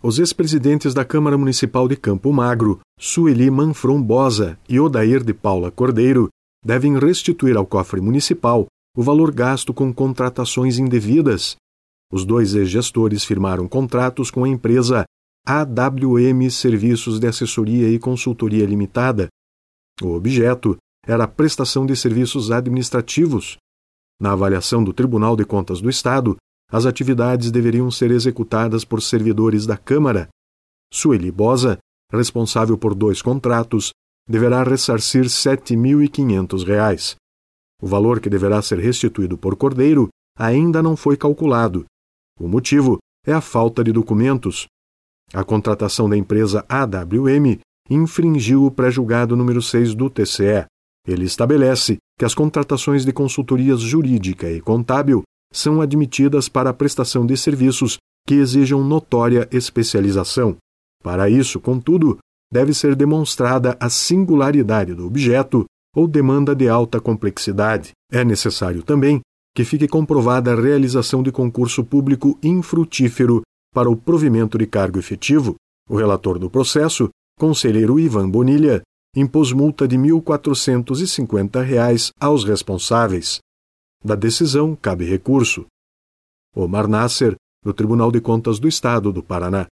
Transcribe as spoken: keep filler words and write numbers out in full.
os ex-presidentes da Câmara Municipal de Campo Magro, Sueli Manfron Bosa e Odair de Paula Cordeiro, devem restituir ao cofre municipal o valor gasto com contratações indevidas. Os dois ex-gestores firmaram contratos com a empresa A W M Serviços de Assessoria e Consultoria Limitada. O objeto era a prestação de serviços administrativos. Na avaliação do Tribunal de Contas do Estado, as atividades deveriam ser executadas por servidores da Câmara. Sueli Bosa, responsável por dois contratos, deverá ressarcir sete mil e quinhentos reais. O valor que deverá ser restituído por Cordeiro ainda não foi calculado. O motivo é a falta de documentos. A contratação da empresa A W M infringiu o pré-julgado número seis do T C E. Ele estabelece que as contratações de consultorias jurídica e contábil são admitidas para a prestação de serviços que exijam notória especialização. Para isso, contudo, deve ser demonstrada a singularidade do objeto ou demanda de alta complexidade. É necessário também que fique comprovada a realização de concurso público infrutífero para o provimento de cargo efetivo. O relator do processo, conselheiro Ivan Bonilha, impôs multa de mil quatrocentos e cinquenta reais aos responsáveis. Da decisão cabe recurso. Omar Nasser, do Tribunal de Contas do Estado do Paraná.